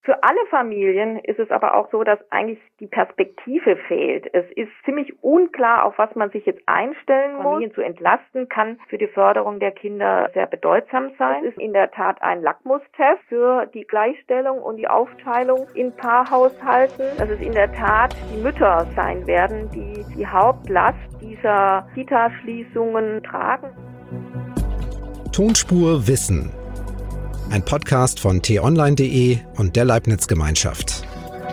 Für alle Familien ist es aber auch so, dass eigentlich die Perspektive fehlt. Es ist ziemlich unklar, auf was man sich jetzt einstellen muss. Familien zu entlasten kann für die Förderung der Kinder sehr bedeutsam sein. Es ist in der Tat ein Lackmustest für die Gleichstellung und die Aufteilung in Paarhaushalten. Dass es in der Tat die Mütter sein werden, die die Hauptlast dieser Kita-Schließungen tragen. Tonspur Wissen. Ein Podcast von t-online.de und der Leibniz-Gemeinschaft.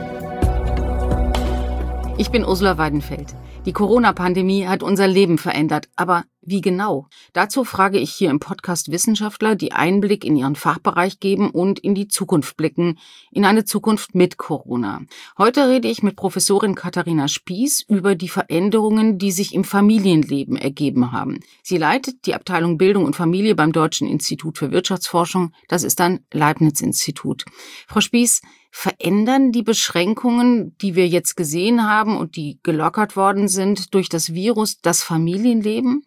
Ich bin Ursula Weidenfeld. Die Corona-Pandemie hat unser Leben verändert. Aber wie genau? Dazu frage ich hier im Podcast Wissenschaftler, die Einblick in ihren Fachbereich geben und in die Zukunft blicken. In eine Zukunft mit Corona. Heute rede ich mit Professorin Katharina Spieß über die Veränderungen, die sich im Familienleben ergeben haben. Sie leitet die Abteilung Bildung und Familie beim Deutschen Institut für Wirtschaftsforschung. Das ist ein Leibniz-Institut. Frau Spieß, verändern die Beschränkungen, die wir jetzt gesehen haben und die gelockert worden sind durch das Virus, das Familienleben?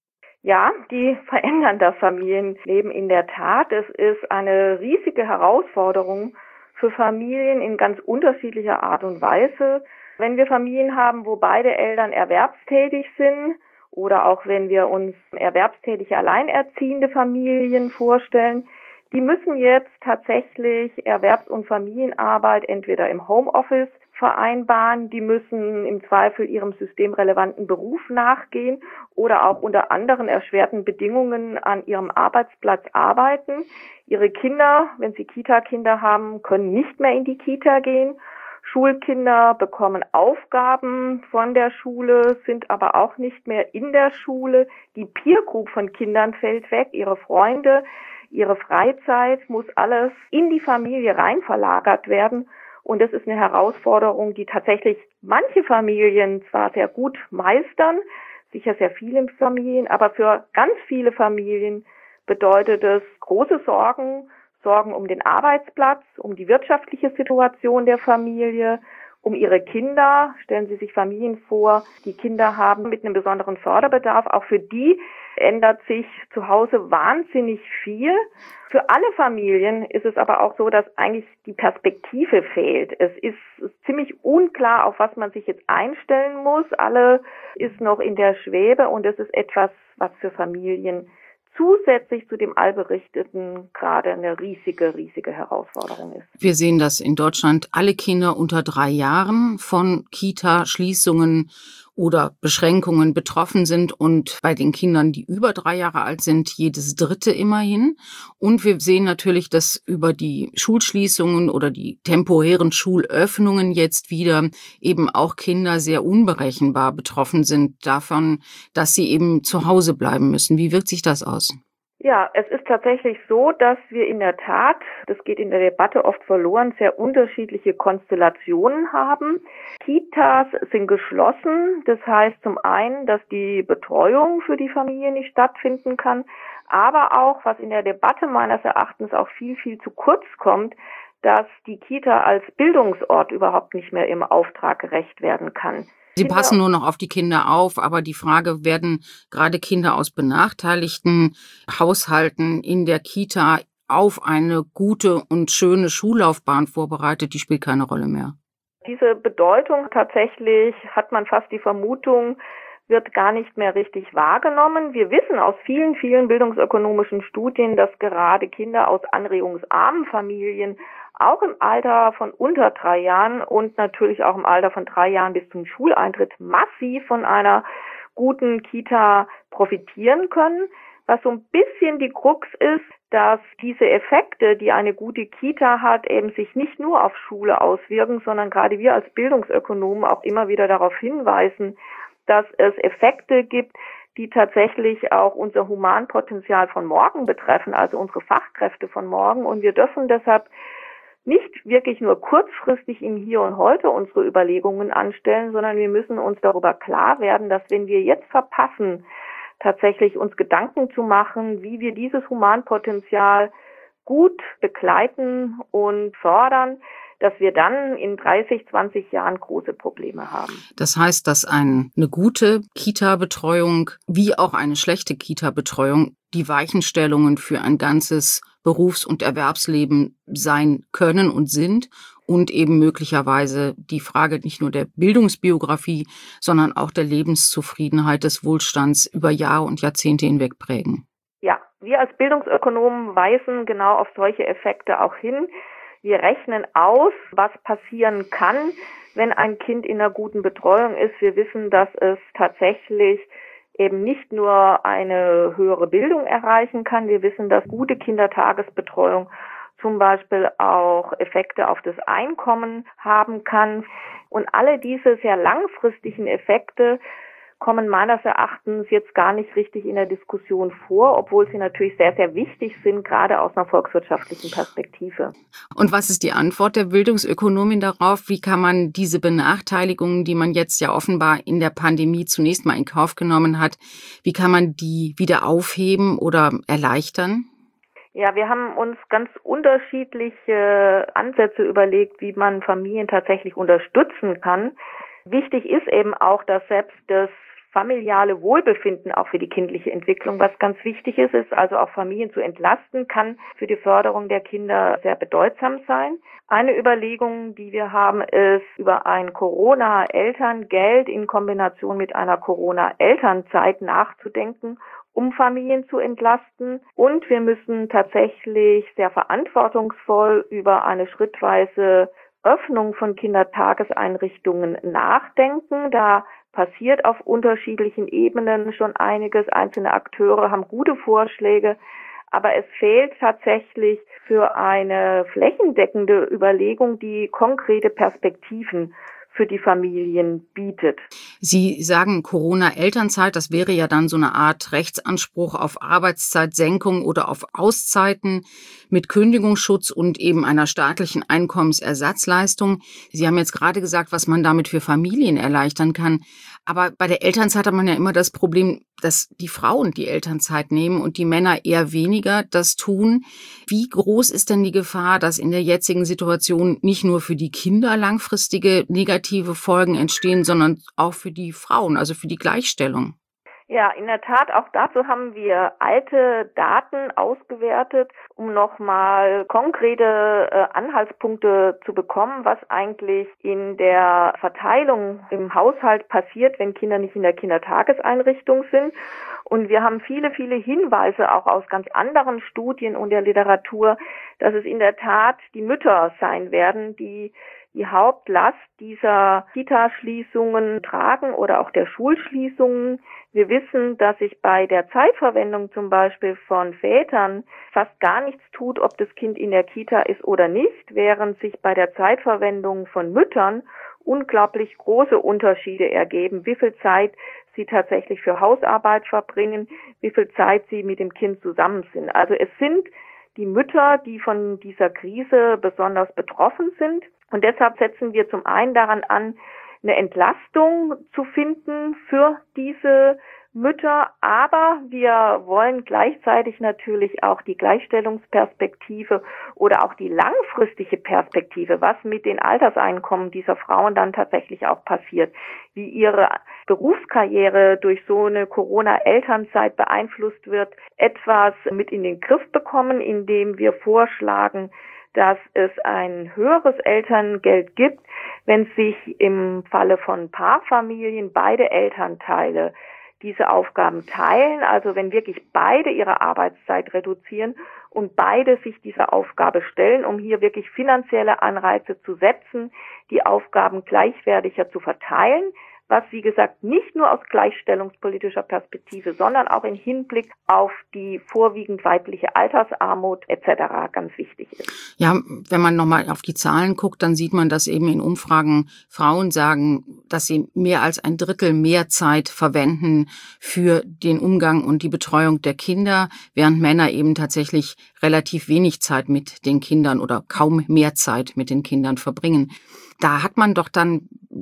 Ja, die verändern das Familienleben in der Tat. Es ist eine riesige Herausforderung für Familien in ganz unterschiedlicher Art und Weise. Wenn wir Familien haben, wo beide Eltern erwerbstätig sind oder auch wenn wir uns erwerbstätige alleinerziehende Familien vorstellen, die müssen jetzt tatsächlich Erwerbs- und Familienarbeit entweder im Homeoffice vereinbaren, die müssen im Zweifel ihrem systemrelevanten Beruf nachgehen oder auch unter anderen erschwerten Bedingungen an ihrem Arbeitsplatz arbeiten. Ihre Kinder, wenn sie Kita-Kinder haben, können nicht mehr in die Kita gehen. Schulkinder bekommen Aufgaben von der Schule, sind aber auch nicht mehr in der Schule. Die Peer Group von Kindern fällt weg, ihre Freunde, ihre Freizeit muss alles in die Familie rein verlagert werden. Und das ist eine Herausforderung, die tatsächlich manche Familien zwar sehr gut meistern, sicher sehr viele Familien, aber für ganz viele Familien bedeutet es große Sorgen um den Arbeitsplatz, um die wirtschaftliche Situation der Familie, um ihre Kinder. Stellen Sie sich Familien vor, die Kinder haben mit einem besonderen Förderbedarf. Auch für die ändert sich zu Hause wahnsinnig viel. Für alle Familien ist es aber auch so, dass eigentlich die Perspektive fehlt. Es ist ziemlich unklar, auf was man sich jetzt einstellen muss. Alle ist noch in der Schwebe und es ist etwas, was für Familien zusätzlich zu dem Allberichteten gerade eine riesige Herausforderung ist. Wir sehen, dass in Deutschland alle Kinder unter 3 Jahren von Kita-Schließungen oder Beschränkungen betroffen sind und bei den Kindern, die über 3 Jahre alt sind, jedes dritte immerhin. Und wir sehen natürlich, dass über die Schulschließungen oder die temporären Schulöffnungen jetzt wieder eben auch Kinder sehr unberechenbar betroffen sind davon, dass sie eben zu Hause bleiben müssen. Wie wirkt sich das aus? Ja, es ist tatsächlich so, dass wir in der Tat, das geht in der Debatte oft verloren, sehr unterschiedliche Konstellationen haben. Kitas sind geschlossen. Das heißt zum einen, dass die Betreuung für die Familie nicht stattfinden kann, aber auch, was in der Debatte meines Erachtens auch viel zu kurz kommt, dass die Kita als Bildungsort überhaupt nicht mehr im Auftrag gerecht werden kann. Sie passen nur noch auf die Kinder auf, aber die Frage, werden gerade Kinder aus benachteiligten Haushalten in der Kita auf eine gute und schöne Schullaufbahn vorbereitet, die spielt keine Rolle mehr. Diese Bedeutung tatsächlich, hat man fast die Vermutung, wird gar nicht mehr richtig wahrgenommen. Wir wissen aus vielen bildungsökonomischen Studien, dass gerade Kinder aus anregungsarmen Familien auch im Alter von unter 3 Jahren und natürlich auch im Alter von 3 Jahren bis zum Schuleintritt massiv von einer guten Kita profitieren können. Was so ein bisschen die Krux ist, dass diese Effekte, die eine gute Kita hat, eben sich nicht nur auf Schule auswirken, sondern gerade wir als Bildungsökonomen auch immer wieder darauf hinweisen, dass es Effekte gibt, die tatsächlich auch unser Humanpotenzial von morgen betreffen, also unsere Fachkräfte von morgen. Und wir dürfen deshalb nicht wirklich nur kurzfristig im Hier und Heute unsere Überlegungen anstellen, sondern wir müssen uns darüber klar werden, dass wenn wir jetzt verpassen, tatsächlich uns Gedanken zu machen, wie wir dieses Humanpotenzial gut begleiten und fördern, dass wir dann in 30, 20 Jahren große Probleme haben. Das heißt, dass eine gute Kita-Betreuung wie auch eine schlechte Kita-Betreuung die Weichenstellungen für ein ganzes Berufs- und Erwerbsleben sein können und sind und eben möglicherweise die Frage nicht nur der Bildungsbiografie, sondern auch der Lebenszufriedenheit, des Wohlstands über Jahre und Jahrzehnte hinweg prägen. Ja, wir als Bildungsökonomen weisen genau auf solche Effekte auch hin. Wir rechnen aus, was passieren kann, wenn ein Kind in einer guten Betreuung ist. Wir wissen, dass es tatsächlich eben nicht nur eine höhere Bildung erreichen kann. Wir wissen, dass gute Kindertagesbetreuung zum Beispiel auch Effekte auf das Einkommen haben kann. Und alle diese sehr langfristigen Effekte kommen meines Erachtens jetzt gar nicht richtig in der Diskussion vor, obwohl sie natürlich sehr, sehr wichtig sind, gerade aus einer volkswirtschaftlichen Perspektive. Und was ist die Antwort der Bildungsökonomin darauf? Wie kann man diese Benachteiligungen, die man jetzt ja offenbar in der Pandemie zunächst mal in Kauf genommen hat, wie kann man die wieder aufheben oder erleichtern? Ja, wir haben uns ganz unterschiedliche Ansätze überlegt, wie man Familien tatsächlich unterstützen kann. Wichtig ist eben auch, dass selbst das familiale Wohlbefinden auch für die kindliche Entwicklung, was ganz wichtig ist also auch Familien zu entlasten, kann für die Förderung der Kinder sehr bedeutsam sein. Eine Überlegung, die wir haben, ist über ein Corona-Elterngeld in Kombination mit einer Corona-Elternzeit nachzudenken, um Familien zu entlasten. Und wir müssen tatsächlich sehr verantwortungsvoll über eine schrittweise Öffnung von Kindertageseinrichtungen nachdenken. Da passiert auf unterschiedlichen Ebenen schon einiges. Einzelne Akteure haben gute Vorschläge, aber es fehlt tatsächlich für eine flächendeckende Überlegung, die konkrete Perspektiven für die Familien bietet. Sie sagen Corona-Elternzeit, das wäre ja dann so eine Art Rechtsanspruch auf Arbeitszeitsenkung oder auf Auszeiten mit Kündigungsschutz und eben einer staatlichen Einkommensersatzleistung. Sie haben jetzt gerade gesagt, was man damit für Familien erleichtern kann. Aber bei der Elternzeit hat man ja immer das Problem, dass die Frauen die Elternzeit nehmen und die Männer eher weniger das tun. Wie groß ist denn die Gefahr, dass in der jetzigen Situation nicht nur für die Kinder langfristige negative Folgen entstehen, sondern auch für die Frauen, also für die Gleichstellung? Ja, in der Tat, auch dazu haben wir alte Daten ausgewertet, um nochmal konkrete Anhaltspunkte zu bekommen, was eigentlich in der Verteilung im Haushalt passiert, wenn Kinder nicht in der Kindertageseinrichtung sind. Und wir haben viele, viele Hinweise auch aus ganz anderen Studien und der Literatur, dass es in der Tat die Mütter sein werden, die Hauptlast dieser Kita-Schließungen tragen oder auch der Schulschließungen. Wir wissen, dass sich bei der Zeitverwendung zum Beispiel von Vätern fast gar nichts tut, ob das Kind in der Kita ist oder nicht, während sich bei der Zeitverwendung von Müttern unglaublich große Unterschiede ergeben, wie viel Zeit sie tatsächlich für Hausarbeit verbringen, wie viel Zeit sie mit dem Kind zusammen sind. Also es sind die Mütter, die von dieser Krise besonders betroffen sind. Und deshalb setzen wir zum einen daran an, eine Entlastung zu finden für diese Mütter, aber wir wollen gleichzeitig natürlich auch die Gleichstellungsperspektive oder auch die langfristige Perspektive, was mit den Alterseinkommen dieser Frauen dann tatsächlich auch passiert, wie ihre Berufskarriere durch so eine Corona-Elternzeit beeinflusst wird, etwas mit in den Griff bekommen, indem wir vorschlagen, dass es ein höheres Elterngeld gibt, wenn sich im Falle von Paarfamilien beide Elternteile diese Aufgaben teilen, also wenn wirklich beide ihre Arbeitszeit reduzieren und beide sich dieser Aufgabe stellen, um hier wirklich finanzielle Anreize zu setzen, die Aufgaben gleichwertiger zu verteilen, was, wie gesagt, nicht nur aus gleichstellungspolitischer Perspektive, sondern auch im Hinblick auf die vorwiegend weibliche Altersarmut etc. ganz wichtig ist. Ja, wenn man nochmal auf die Zahlen guckt, dann sieht man, dass eben in Umfragen Frauen sagen, dass sie mehr als ein Drittel mehr Zeit verwenden für den Umgang und die Betreuung der Kinder, während Männer eben tatsächlich relativ wenig Zeit mit den Kindern oder kaum mehr Zeit mit den Kindern verbringen. Da hat man doch dann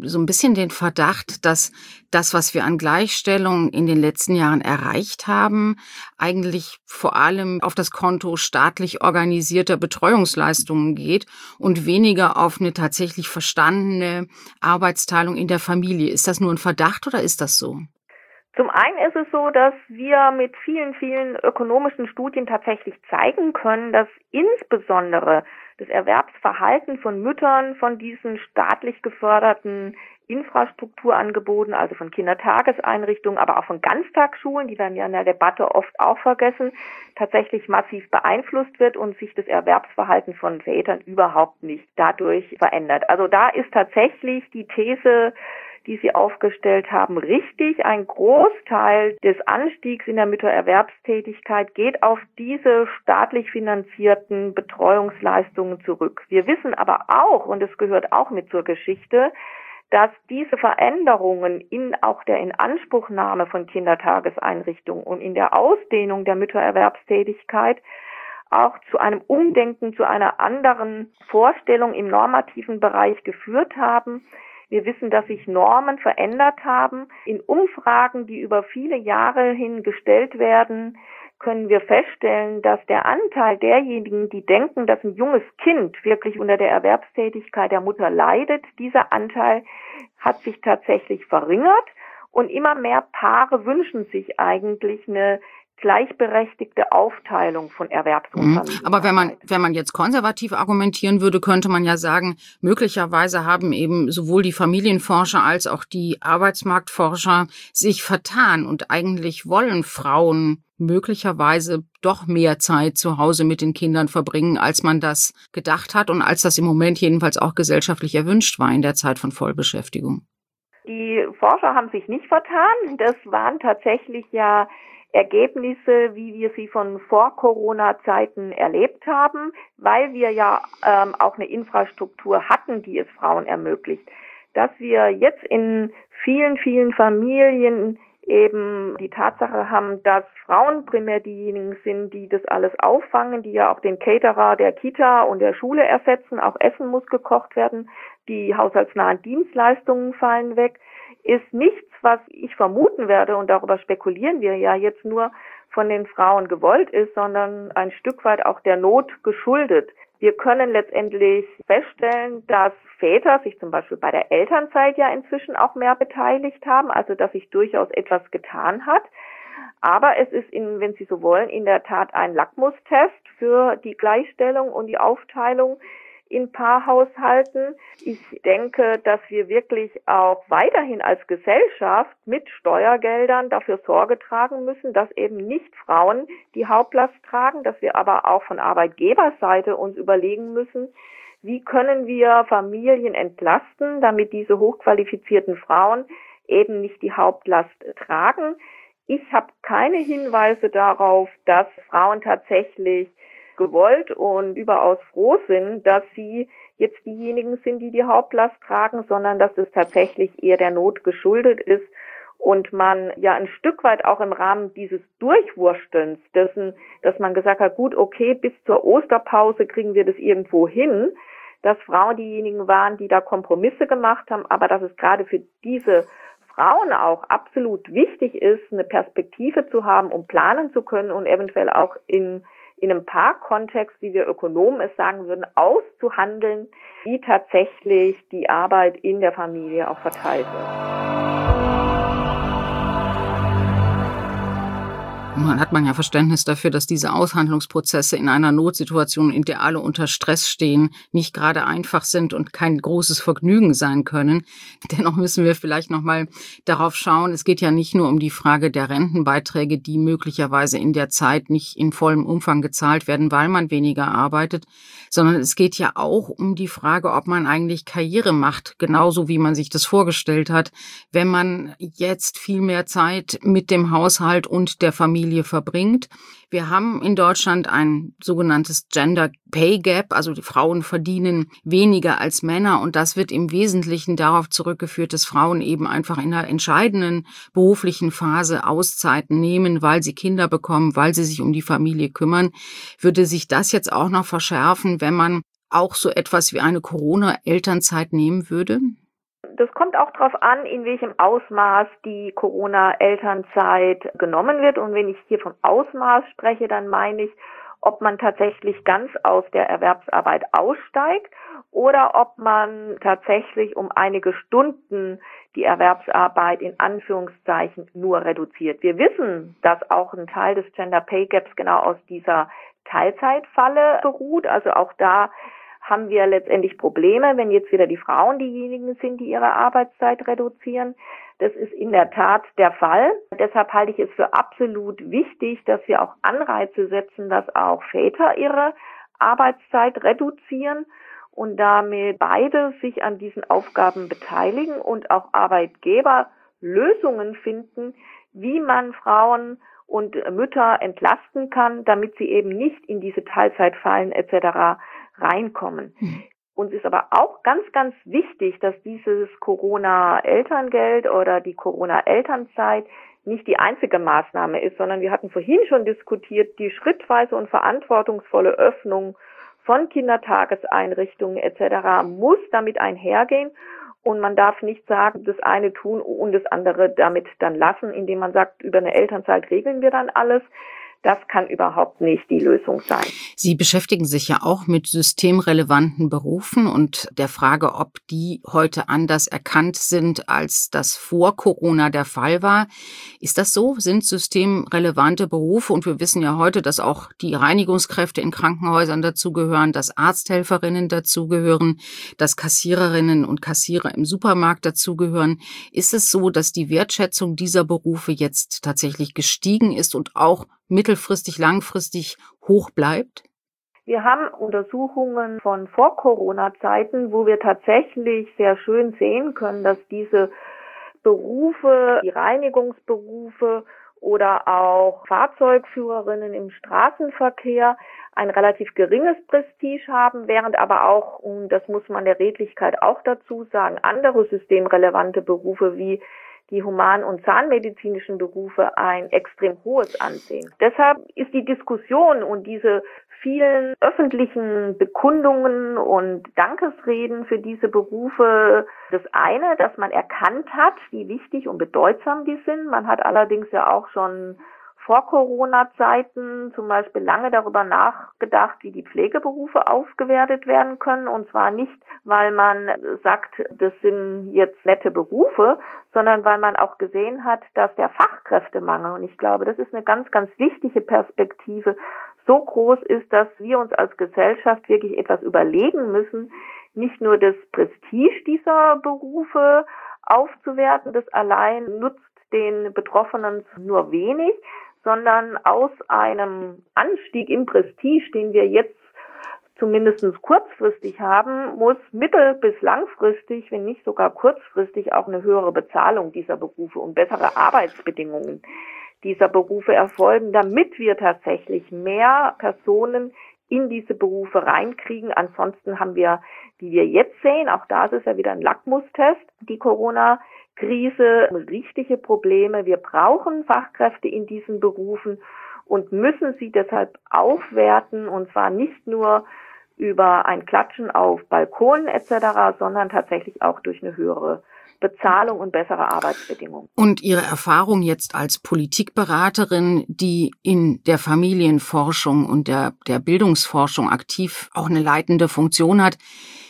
so ein bisschen den Verdacht, dass das, was wir an Gleichstellung in den letzten Jahren erreicht haben, eigentlich vor allem auf das Konto staatlich organisierter Betreuungsleistungen geht und weniger auf eine tatsächlich verstandene Arbeitsteilung in der Familie. Ist das nur ein Verdacht oder ist das so? Zum einen ist es so, dass wir mit vielen, vielen ökonomischen Studien tatsächlich zeigen können, dass insbesondere das Erwerbsverhalten von Müttern von diesen staatlich geförderten Infrastrukturangeboten, also von Kindertageseinrichtungen, aber auch von Ganztagsschulen, die werden ja in der Debatte oft auch vergessen, tatsächlich massiv beeinflusst wird und sich das Erwerbsverhalten von Vätern überhaupt nicht dadurch verändert. Also da ist tatsächlich die These, die Sie aufgestellt haben, richtig. Ein Großteil des Anstiegs in der Müttererwerbstätigkeit geht auf diese staatlich finanzierten Betreuungsleistungen zurück. Wir wissen aber auch, und es gehört auch mit zur Geschichte, dass diese Veränderungen in auch der Inanspruchnahme von Kindertageseinrichtungen und in der Ausdehnung der Müttererwerbstätigkeit auch zu einem Umdenken, zu einer anderen Vorstellung im normativen Bereich geführt haben. Wir wissen, dass sich Normen verändert haben. In Umfragen, die über viele Jahre hin gestellt werden, können wir feststellen, dass der Anteil derjenigen, die denken, dass ein junges Kind wirklich unter der Erwerbstätigkeit der Mutter leidet, dieser Anteil hat sich tatsächlich verringert und immer mehr Paare wünschen sich eigentlich eine gleichberechtigte Aufteilung von Erwerbs- und Familienarbeit. Aber wenn man jetzt konservativ argumentieren würde, könnte man ja sagen, möglicherweise haben eben sowohl die Familienforscher als auch die Arbeitsmarktforscher sich vertan und eigentlich wollen Frauen möglicherweise doch mehr Zeit zu Hause mit den Kindern verbringen, als man das gedacht hat und als das im Moment jedenfalls auch gesellschaftlich erwünscht war in der Zeit von Vollbeschäftigung. Die Forscher haben sich nicht vertan. Das waren tatsächlich ja Ergebnisse, wie wir sie von Vor-Corona-Zeiten erlebt haben, weil wir ja auch eine Infrastruktur hatten, die es Frauen ermöglicht. Dass wir jetzt in vielen, vielen Familien eben die Tatsache haben, dass Frauen primär diejenigen sind, die das alles auffangen, die ja auch den Caterer der Kita und der Schule ersetzen, auch Essen muss gekocht werden, die haushaltsnahen Dienstleistungen fallen weg, ist nichts, was ich vermuten werde, und darüber spekulieren wir ja jetzt nur, von den Frauen gewollt ist, sondern ein Stück weit auch der Not geschuldet. Wir können letztendlich feststellen, dass Väter sich zum Beispiel bei der Elternzeit ja inzwischen auch mehr beteiligt haben, also dass sich durchaus etwas getan hat. Aber es ist, wenn Sie so wollen, in der Tat ein Lackmustest für die Gleichstellung und die Aufteilung in Paarhaushalten. Ich denke, dass wir wirklich auch weiterhin als Gesellschaft mit Steuergeldern dafür Sorge tragen müssen, dass eben nicht Frauen die Hauptlast tragen, dass wir aber auch von Arbeitgeberseite uns überlegen müssen, wie können wir Familien entlasten, damit diese hochqualifizierten Frauen eben nicht die Hauptlast tragen. Ich habe keine Hinweise darauf, dass Frauen tatsächlich gewollt und überaus froh sind, dass sie jetzt diejenigen sind, die die Hauptlast tragen, sondern dass es tatsächlich eher der Not geschuldet ist und man ja ein Stück weit auch im Rahmen dieses Durchwurstelns dessen, dass man gesagt hat, gut, okay, bis zur Osterpause kriegen wir das irgendwo hin, dass Frauen diejenigen waren, die da Kompromisse gemacht haben, aber dass es gerade für diese Frauen auch absolut wichtig ist, eine Perspektive zu haben, um planen zu können und eventuell auch in einem Paarkontext, wie wir Ökonomen es sagen würden, auszuhandeln, wie tatsächlich die Arbeit in der Familie auch verteilt wird. Man hat ja Verständnis dafür, dass diese Aushandlungsprozesse in einer Notsituation, in der alle unter Stress stehen, nicht gerade einfach sind und kein großes Vergnügen sein können. Dennoch müssen wir vielleicht noch mal darauf schauen, es geht ja nicht nur um die Frage der Rentenbeiträge, die möglicherweise in der Zeit nicht in vollem Umfang gezahlt werden, weil man weniger arbeitet, sondern es geht ja auch um die Frage, ob man eigentlich Karriere macht, genauso wie man sich das vorgestellt hat, wenn man jetzt viel mehr Zeit mit dem Haushalt und der Familie verbringt. Wir haben in Deutschland ein sogenanntes Gender Pay Gap, also die Frauen verdienen weniger als Männer und das wird im Wesentlichen darauf zurückgeführt, dass Frauen eben einfach in einer entscheidenden beruflichen Phase Auszeiten nehmen, weil sie Kinder bekommen, weil sie sich um die Familie kümmern. Würde sich das jetzt auch noch verschärfen, wenn man auch so etwas wie eine Corona-Elternzeit nehmen würde? Das kommt auch darauf an, in welchem Ausmaß die Corona-Elternzeit genommen wird. Und wenn ich hier vom Ausmaß spreche, dann meine ich, ob man tatsächlich ganz aus der Erwerbsarbeit aussteigt oder ob man tatsächlich um einige Stunden die Erwerbsarbeit in Anführungszeichen nur reduziert. Wir wissen, dass auch ein Teil des Gender Pay Gaps genau aus dieser Teilzeitfalle beruht. Also auch da haben wir letztendlich Probleme, wenn jetzt wieder die Frauen diejenigen sind, die ihre Arbeitszeit reduzieren. Das ist in der Tat der Fall. Deshalb halte ich es für absolut wichtig, dass wir auch Anreize setzen, dass auch Väter ihre Arbeitszeit reduzieren und damit beide sich an diesen Aufgaben beteiligen und auch Arbeitgeber Lösungen finden, wie man Frauen und Mütter entlasten kann, damit sie eben nicht in diese Teilzeitfallen etc. reinkommen. Uns ist aber auch ganz, ganz wichtig, dass dieses Corona-Elterngeld oder die Corona-Elternzeit nicht die einzige Maßnahme ist, sondern wir hatten vorhin schon diskutiert, die schrittweise und verantwortungsvolle Öffnung von Kindertageseinrichtungen etc. muss damit einhergehen. Und man darf nicht sagen, das eine tun und das andere damit dann lassen, indem man sagt, über eine Elternzeit regeln wir dann alles. Das kann überhaupt nicht die Lösung sein. Sie beschäftigen sich ja auch mit systemrelevanten Berufen und der Frage, ob die heute anders erkannt sind, als das vor Corona der Fall war. Ist das so? Sind systemrelevante Berufe, und wir wissen ja heute, dass auch die Reinigungskräfte in Krankenhäusern dazugehören, dass Arzthelferinnen dazugehören, dass Kassiererinnen und Kassierer im Supermarkt dazugehören. Ist es so, dass die Wertschätzung dieser Berufe jetzt tatsächlich gestiegen ist und auch mittelfristig, langfristig hoch bleibt? Wir haben Untersuchungen von Vor-Corona-Zeiten, wo wir tatsächlich sehr schön sehen können, dass diese Berufe, die Reinigungsberufe oder auch Fahrzeugführerinnen im Straßenverkehr ein relativ geringes Prestige haben, während aber auch, und das muss man der Redlichkeit auch dazu sagen, andere systemrelevante Berufe wie die human- und zahnmedizinischen Berufe ein extrem hohes Ansehen. Deshalb ist die Diskussion und diese vielen öffentlichen Bekundungen und Dankesreden für diese Berufe das eine, dass man erkannt hat, wie wichtig und bedeutsam die sind. Man hat allerdings ja auch schon vor Corona-Zeiten zum Beispiel lange darüber nachgedacht, wie die Pflegeberufe aufgewertet werden können. Und zwar nicht, weil man sagt, das sind jetzt nette Berufe, sondern weil man auch gesehen hat, dass der Fachkräftemangel, und ich glaube, das ist eine ganz, ganz wichtige Perspektive, so groß ist, dass wir uns als Gesellschaft wirklich etwas überlegen müssen, nicht nur das Prestige dieser Berufe aufzuwerten, das allein nutzt den Betroffenen nur wenig, sondern aus einem Anstieg im Prestige, den wir jetzt zumindest kurzfristig haben, muss mittel- bis langfristig, wenn nicht sogar kurzfristig, auch eine höhere Bezahlung dieser Berufe und bessere Arbeitsbedingungen dieser Berufe erfolgen, damit wir tatsächlich mehr Personen in diese Berufe reinkriegen. Ansonsten haben wir, wie wir jetzt sehen, auch da ist es ja wieder ein Lackmustest, die Corona-Krise, richtige Probleme. Wir brauchen Fachkräfte in diesen Berufen und müssen sie deshalb aufwerten, und zwar nicht nur über ein Klatschen auf Balkonen etc., sondern tatsächlich auch durch eine höhere Bezahlung und bessere Arbeitsbedingungen. Und Ihre Erfahrung jetzt als Politikberaterin, die in der Familienforschung und der Bildungsforschung aktiv auch eine leitende Funktion hat,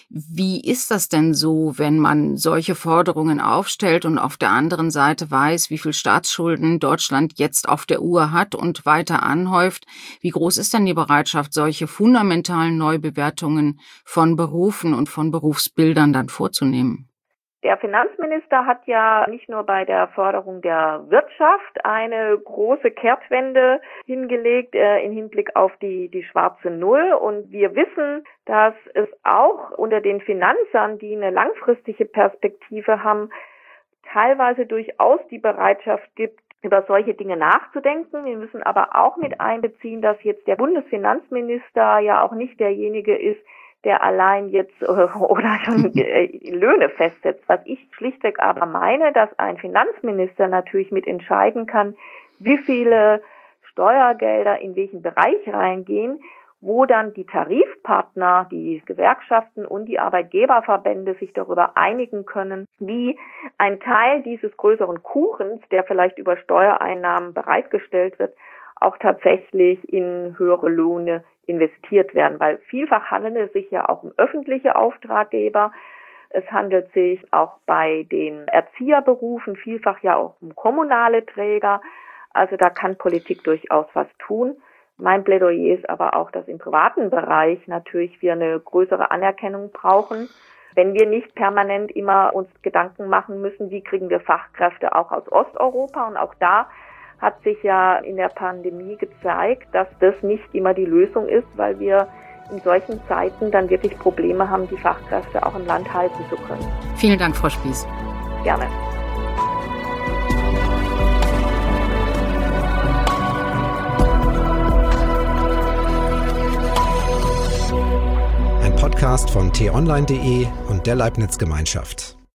wie ist das denn so, wenn man solche Forderungen aufstellt und auf der anderen Seite weiß, wie viel Staatsschulden Deutschland jetzt auf der Uhr hat und weiter anhäuft? Wie groß ist denn die Bereitschaft, solche fundamentalen Neubewertungen von Berufen und von Berufsbildern dann vorzunehmen? Der Finanzminister hat ja nicht nur bei der Förderung der Wirtschaft eine große Kehrtwende hingelegt im Hinblick auf die schwarze Null. Und wir wissen, dass es auch unter den Finanzern, die eine langfristige Perspektive haben, teilweise durchaus die Bereitschaft gibt, über solche Dinge nachzudenken. Wir müssen aber auch mit einbeziehen, dass jetzt der Bundesfinanzminister ja auch nicht derjenige ist, der allein jetzt oder schon Löhne festsetzt. Was ich schlichtweg aber meine, dass ein Finanzminister natürlich mit entscheiden kann, wie viele Steuergelder in welchen Bereich reingehen wo dann die Tarifpartner, die Gewerkschaften und die Arbeitgeberverbände sich darüber einigen können, wie ein Teil dieses größeren Kuchens, der vielleicht über Steuereinnahmen bereitgestellt wird, auch tatsächlich in höhere Löhne investiert werden. Weil vielfach handelt es sich ja auch um öffentliche Auftraggeber. Es handelt sich auch bei den Erzieherberufen vielfach ja auch um kommunale Träger. Also da kann Politik durchaus was tun. Mein Plädoyer ist aber auch, dass im privaten Bereich natürlich wir eine größere Anerkennung brauchen. Wenn wir nicht permanent immer uns Gedanken machen müssen, wie kriegen wir Fachkräfte auch aus Osteuropa. Und auch da hat sich ja in der Pandemie gezeigt, dass das nicht immer die Lösung ist, weil wir in solchen Zeiten dann wirklich Probleme haben, die Fachkräfte auch im Land halten zu können. Vielen Dank, Frau Spieß. Gerne. Ein Podcast von t-online.de und der Leibniz Gemeinschaft.